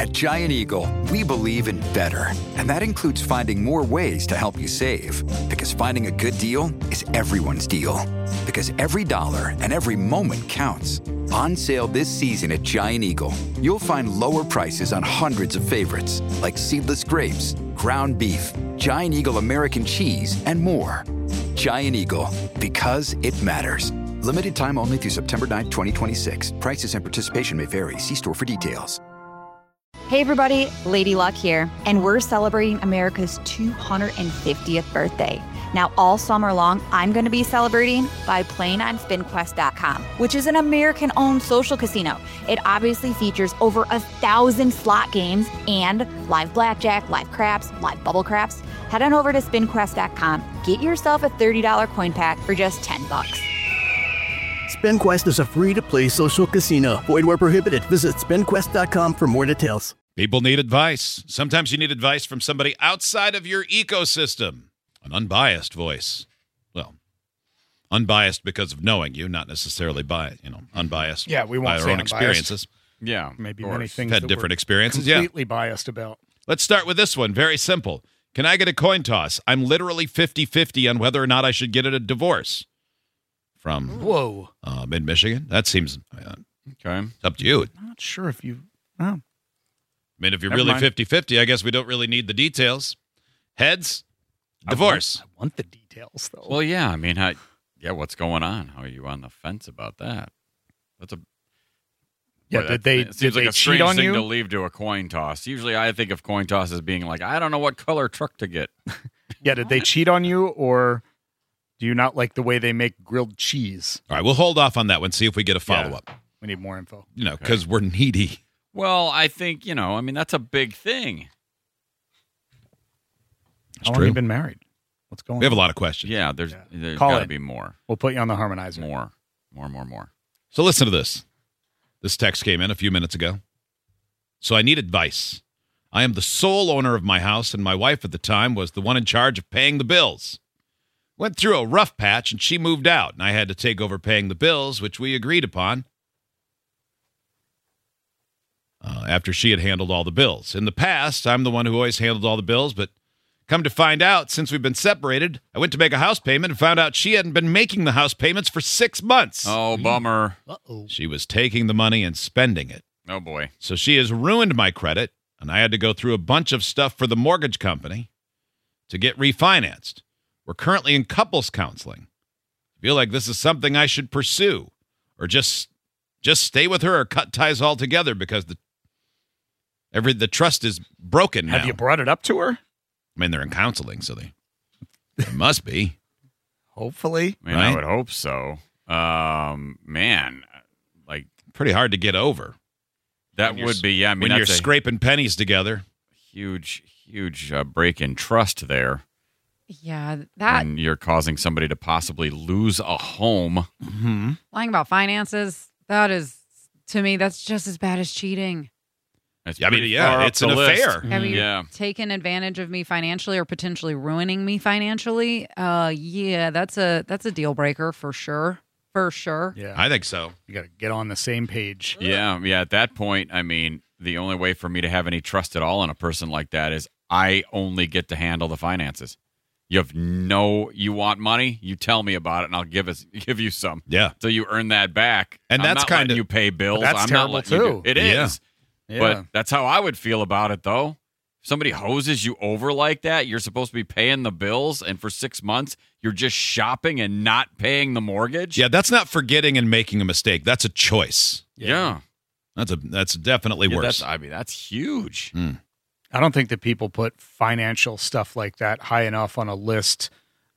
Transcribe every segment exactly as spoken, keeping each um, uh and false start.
At Giant Eagle, we believe in better. And that includes finding more ways to help you save. Because finding a good deal is everyone's deal. Because every dollar and every moment counts. On sale this season at Giant Eagle, you'll find lower prices on hundreds of favorites, like seedless grapes, ground beef, Giant Eagle American cheese, and more. Giant Eagle, because it matters. Limited time only through September ninth, twenty twenty-six. Prices and participation may vary. See store for details. Hey everybody, Lady Luck here, and we're celebrating America's two hundred fiftieth birthday. Now, all summer long, I'm going to be celebrating by playing on spin quest dot com, which is an American-owned social casino. It obviously features over a thousand slot games and live blackjack, live craps, live bubble craps. Head on over to spin quest dot com, get yourself a thirty dollars coin pack for just ten bucks. SpinQuest is a free-to-play social casino. Void where prohibited. Visit spin quest dot com for more details. People need advice. Sometimes you need advice from somebody outside of your ecosystem. An unbiased voice. Well, unbiased because of knowing you, not necessarily biased, you know, unbiased yeah, we won't by our say own unbiased. experiences. Yeah. Maybe many things Had that different we're experiences, completely yeah. biased about. Let's start with this one. Very simple. Can I get a coin toss? I'm literally fifty-fifty on whether or not I should get a divorce. From Whoa. Uh, mid-Michigan. That seems uh, okay. It's up to you. I'm not sure if you... Oh. I mean, if you're Never really mind. fifty-fifty, I guess we don't really need the details. Heads, divorce. I want, I want the details, though. Well, yeah. I mean, how, yeah, what's going on? How are you on the fence about that? That's a yeah. boy, Did that- they? It Did seems they like a cheat strange on thing you? to leave to a coin toss. Usually, I think of coin toss as being like, I don't know what color truck to get. Yeah. Did they cheat on you, or do you not like the way they make grilled cheese? All right, we'll hold off on that one. See if we get a follow-up. We need more info. You know, because we're needy. Well, I think, you know, I mean, that's a big thing. How long have you been married? What's going on? We have a lot of questions. Yeah, there's, Yeah. there's Call got to it. be more. We'll put you on the harmonizer. More. More, more, more. So listen to this. This text came in a few minutes ago. So I need advice. I am the sole owner of my house, and my wife at the time was the one in charge of paying the bills. Went through a rough patch, and she moved out, and I had to take over paying the bills, which we agreed upon uh, after she had handled all the bills. In the past, I'm the one who always handled all the bills, but come to find out, since we've been separated, I went to make a house payment and found out she hadn't been making the house payments for six months. Oh, bummer. Uh-oh. She was taking the money and spending it. Oh, boy. So she has ruined my credit, and I had to go through a bunch of stuff for the mortgage company to get refinanced. We're currently in couples counseling. I feel like this is something I should pursue, or just just stay with her or cut ties altogether because the every the trust is broken now. Have you brought it up to her? I mean, they're in counseling, so they, they must be. Hopefully. I mean, Right? I would hope so. Um, man, like, Pretty hard to get over. that When you're would be, yeah, I mean, when you're that's a scraping pennies together. huge, huge uh, break in trust there. Yeah, that And you're causing somebody to possibly lose a home. Mm-hmm. lying about finances, that is, to me, that's just as bad as cheating. That's I mean, pretty yeah, far up it's the an list. affair. Have you Yeah. taken advantage of me financially or potentially ruining me financially? Uh, yeah, that's a that's a deal breaker for sure, for sure. Yeah. I think so. You got to get on the same page. Yeah, yeah. At that point, I mean, the only way for me to have any trust at all in a person like that is I only get to handle the finances. You have no. You want money? You tell me about it, and I'll give us give you some. Yeah. So you earn that back, And I'm that's not kinda- letting you pay bills. But that's I'm terrible, not letting you too. do- It Yeah. is, Yeah. but that's how I would feel about it, though. If somebody hoses you over like that, you're supposed to be paying the bills, and for six months you're just shopping and not paying the mortgage. Yeah, that's not forgetting and making a mistake. That's a choice. yeah. That's a that's definitely Yeah, worse. that's, I mean, that's huge. I don't think that people put financial stuff like that high enough on a list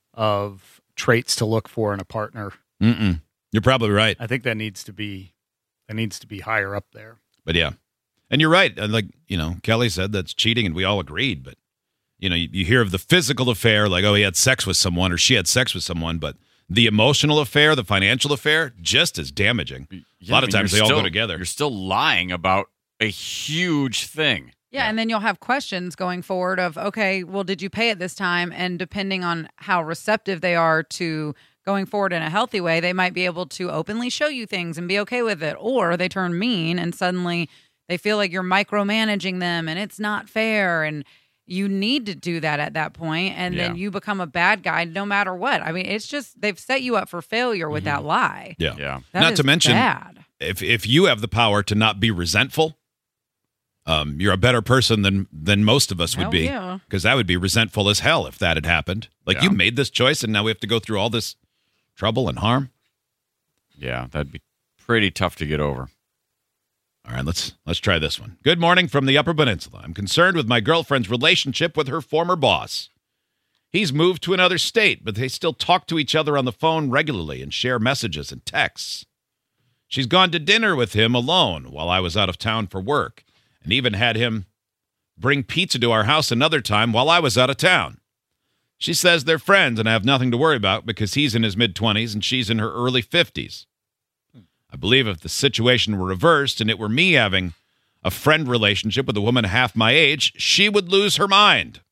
of traits to look for in a partner. Mm-mm. You're probably right. I think that needs to be that needs to be higher up there. But yeah. And you're right. And like, you know, Kelly said that's cheating and we all agreed. But, you know, you, you hear of the physical affair, like, oh, he had sex with someone or she had sex with someone. But the emotional affair, the financial affair, just as damaging. Yeah, a lot I of mean, times they you're all go still- together. You're still lying about a huge thing. Yeah, and then you'll have questions going forward of, okay, well, did you pay it this time? And depending on how receptive they are to going forward in a healthy way, they might be able to openly show you things and be okay with it. Or they turn mean and suddenly they feel like you're micromanaging them and it's not fair. And you need to do that at that point, and Yeah. then you become a bad guy no matter what. I mean, it's just they've set you up for failure with that lie. Yeah. Yeah. That Not is to mention, bad. if if you have the power to not be resentful, um, you're a better person than than most of us would Hell be. yeah. Because I would be resentful as hell if that had happened. Like Yeah. you made this choice, and now we have to go through all this trouble and harm. Yeah, that'd be pretty tough to get over. All right, let's let's try this one. Good morning from the Upper Peninsula. I'm concerned with my girlfriend's relationship with her former boss. He's moved to another state, but they still talk to each other on the phone regularly and share messages and texts. She's gone to dinner with him alone while I was out of town for work, and even had him bring pizza to our house another time while I was out of town. She says they're friends and I have nothing to worry about because he's in his mid-twenties and she's in her early fifties. I believe if the situation were reversed and it were me having a friend relationship with a woman half my age, she would lose her mind.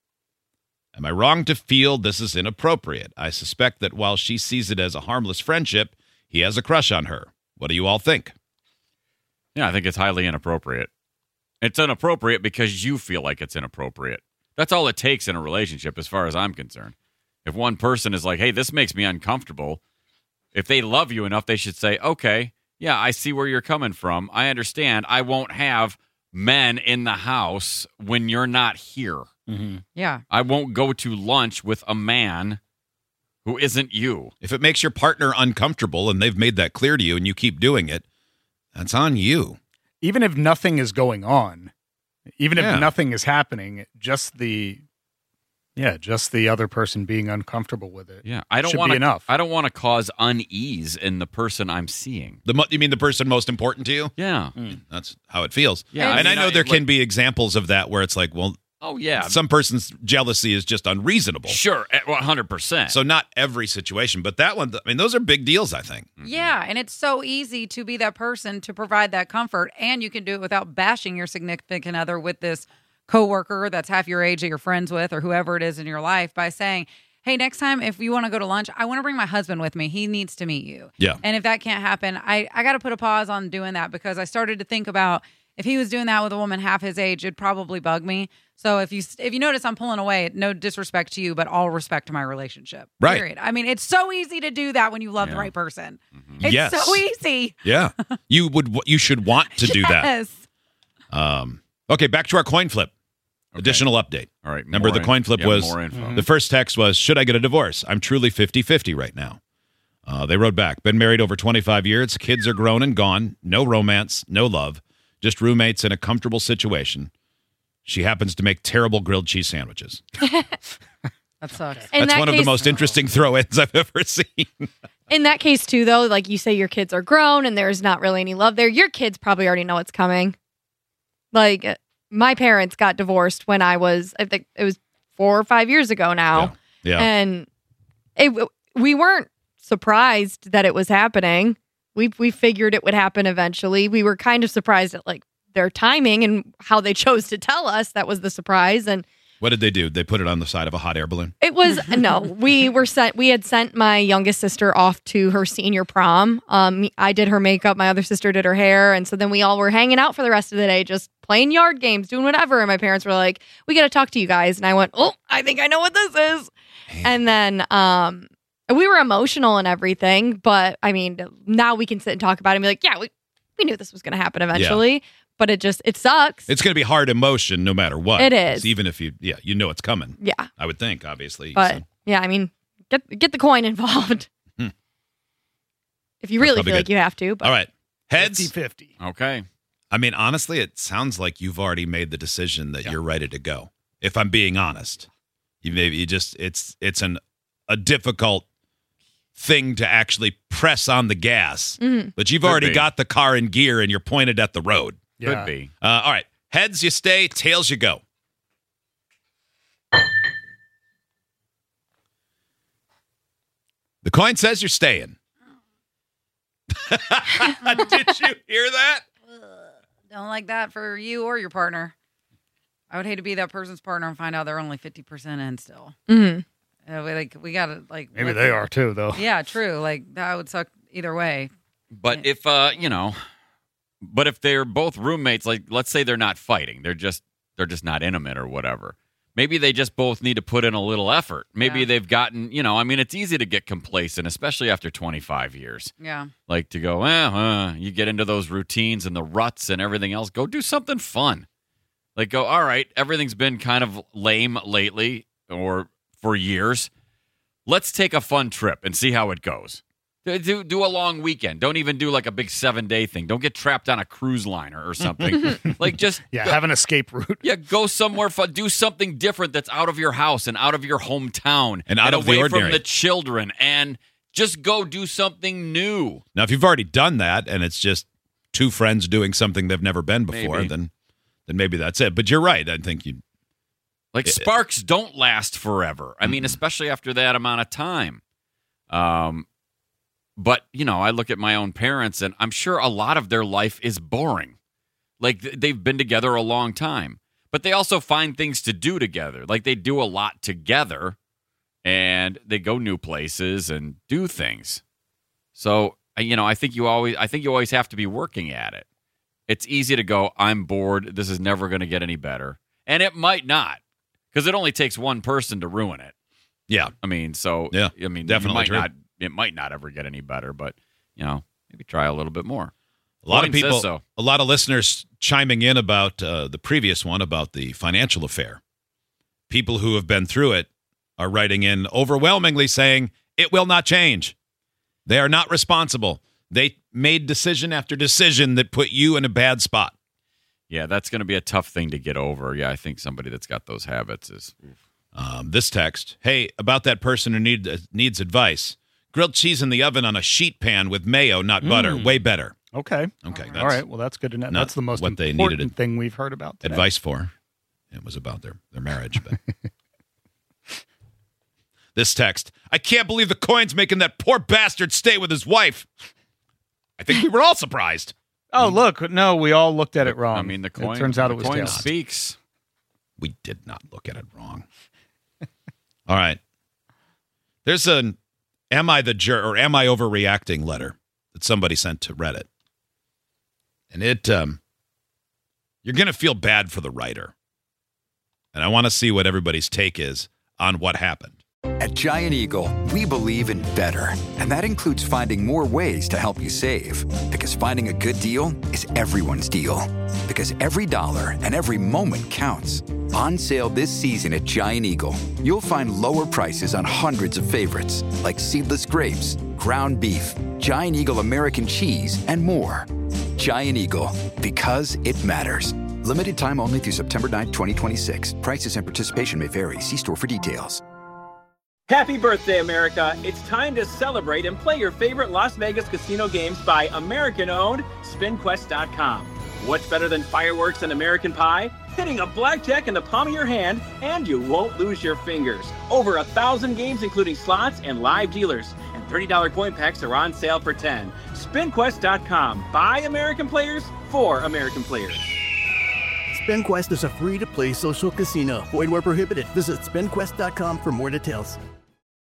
Am I wrong to feel this is inappropriate? I suspect that while she sees it as a harmless friendship, he has a crush on her. What do you all think? Yeah, I think it's highly inappropriate. It's inappropriate because you feel like it's inappropriate. That's all it takes in a relationship, as far as I'm concerned. If one person is like, hey, this makes me uncomfortable, if they love you enough, they should say, okay, yeah, I see where you're coming from. I understand. I won't have men in the house when you're not here. Mm-hmm. Yeah. I won't go to lunch with a man who isn't you. If it makes your partner uncomfortable and they've made that clear to you and you keep doing it, that's on you. Even if nothing is going on, even if Yeah. nothing is happening, just the yeah, just the other person being uncomfortable with it. Yeah, I don't should want be to. enough. I don't want to cause unease in the person I'm seeing. The mo- You mean the person most important to you? Yeah. That's how it feels. Yeah, and I I, mean, know I- there can like- be examples of that where it's like, well, Oh yeah. some person's jealousy is just unreasonable. Sure, at one hundred percent. So not every situation, but that one, I mean, those are big deals, I think. Yeah, and it's so easy to be that person to provide that comfort, and you can do it without bashing your significant other with this coworker that's half your age that you're friends with or whoever it is in your life by saying, hey, next time if you want to go to lunch, I want to bring my husband with me. He needs to meet you. Yeah. And if that can't happen, I, I got to put a pause on doing that because I started to think about if he was doing that with a woman half his age, it'd probably bug me. So if you if you notice I'm pulling away, no disrespect to you, but all respect to my relationship. Right. Period. I mean, it's so easy to do that when you love the Yeah. right person. It's Yes. so easy. Yeah. you would, you should want to do that. Yes. Um, okay, back to our coin flip. Okay. Additional update. All right. Remember, more the in- coin flip yeah, was more info. the first text was, should I get a divorce? I'm truly fifty-fifty right now. Uh, they wrote back, been married over twenty-five years. Kids are grown and gone. No romance, no love. Just roommates in a comfortable situation. She happens to make terrible grilled cheese sandwiches. That sucks. In That's that one of the case- most interesting throw-ins I've ever seen. In that case, too, though, like you say, your kids are grown and there's not really any love there. Your kids probably already know what's coming. Like, uh, my parents got divorced when I was, I think it was four or five years ago now. Yeah. And it, we weren't surprised that it was happening. We we figured it would happen eventually. We were kind of surprised at like their timing and how they chose to tell us. That was the surprise. And What did they do? They put it on the side of a hot air balloon? it was no, we were sent. We had sent my youngest sister off to her senior prom. Um, I did her makeup. My other sister did her hair, and so then we all were hanging out for the rest of the day, just playing yard games, doing whatever. And my parents were like, "We got to talk to you guys." And I went, "Oh, I think I know what this is." And then um, we were emotional and everything, but I mean, now we can sit and talk about it and be like, "Yeah, we we knew this was going to happen eventually." But it just, it sucks. It's going to be hard emotion no matter what. It is. Even if you, yeah, you know it's coming. yeah. I would think, obviously. But So, yeah, I mean, get get the coin involved. Hmm. If you really probably feel like good. you have to. But all right. Heads. fifty-fifty. Okay. I mean, honestly, it sounds like you've already made the decision that you're ready to go. If I'm being honest, you maybe you just it's it's an a difficult thing to actually press on the gas, Mhm. but you've Could already be. got the car in gear and you're pointed at the road. Yeah. Could be. Uh, all right, heads you stay, tails you go. The coin says you're staying. Did you hear that? Don't like that for you or your partner. I would hate to be that person's partner and find out they're only fifty percent in still. Mhm. Uh, we, like we gotta like Maybe let they the- are too, though. Yeah, true. Like that would suck either way. But if uh, you know, But if they're both roommates, like let's say they're not fighting, they're just they're just not intimate or whatever. Maybe they just both need to put in a little effort. Maybe Yeah. they've gotten, you know, I mean, it's easy to get complacent, especially after twenty-five years. Yeah. Like to go, eh, uh, you get into those routines and the ruts and everything else. Go do something fun. Like go, all right, everything's been kind of lame lately or for years. Let's take a fun trip and see how it goes. Do, do a long weekend. Don't even do like a big seven-day thing. Don't get trapped on a cruise liner or something. Like just Yeah, go, have an escape route. yeah, go somewhere fun. Do something different that's out of your house and out of your hometown And out of the away ordinary. from the children. And just go do something new. Now, if you've already done that and it's just two friends doing something they've never been before, Maybe. then then maybe that's it. But you're right. I think you. Like It- sparks don't last forever. I mean, especially after that amount of time. Um, but you know, I look at my own parents, and I'm sure a lot of their life is boring. Like th- they've been together a long time, but they also find things to do together. Like they do a lot together, and they go new places and do things. So uh, you know, I think you always, I think you always have to be working at it. It's easy to go, I'm bored. This is never going to get any better. And it might not, because it only takes one person to ruin it. Yeah. I mean, so, Yeah, I mean, definitely you might true. not, it might not ever get any better, but, you know, maybe try a little bit more. A lot Coin of people, says so. a lot of listeners chiming in about uh, the previous one about the financial affair. People who have been through it are writing in overwhelmingly saying it will not change. They are not responsible. They made decision after decision that put you in a bad spot. Yeah, that's going to be a tough thing to get over. Yeah, I think somebody that's got those habits is. Um, this text, hey, about that person who need, uh, needs advice. Grilled cheese in the oven on a sheet pan with mayo, not butter. Way better. Okay. Okay, that's All right. Well, that's good to know. not That's the most what they important needed thing we've heard about today. advice for. It was about their, their marriage. But this text, I can't believe the coin's making that poor bastard stay with his wife. I think we were all surprised. Oh, look. No, we all looked at it wrong. I mean, the coin. It turns out the it was coin tails. speaks. We did not look at it wrong. All right. There's an am I the jerk or am I overreacting letter that somebody sent to Reddit. And it um you're going to feel bad for the writer. And I want to see what everybody's take is on what happened. At Giant Eagle, we believe in better, and that includes finding more ways to help you save. Because finding a good deal is everyone's deal. Because every dollar and every moment counts. On sale this season at Giant Eagle, you'll find lower prices on hundreds of favorites, like seedless grapes, ground beef, Giant Eagle American cheese, and more. Giant Eagle, because it matters. Limited time only through September ninth, twenty twenty-six. Prices and participation may vary. See store for details. Happy birthday, America. It's time to celebrate and play your favorite Las Vegas casino games by American-owned Spin Quest dot com. What's better than fireworks and American pie? Hitting a blackjack in the palm of your hand, and you won't lose your fingers. Over a thousand games, including slots and live dealers. And thirty dollars coin packs are on sale for ten dollars. Spin Quest dot com. By American players, for American players. SpinQuest is a free-to-play social casino. Void where prohibited. Visit spin quest dot com for more details.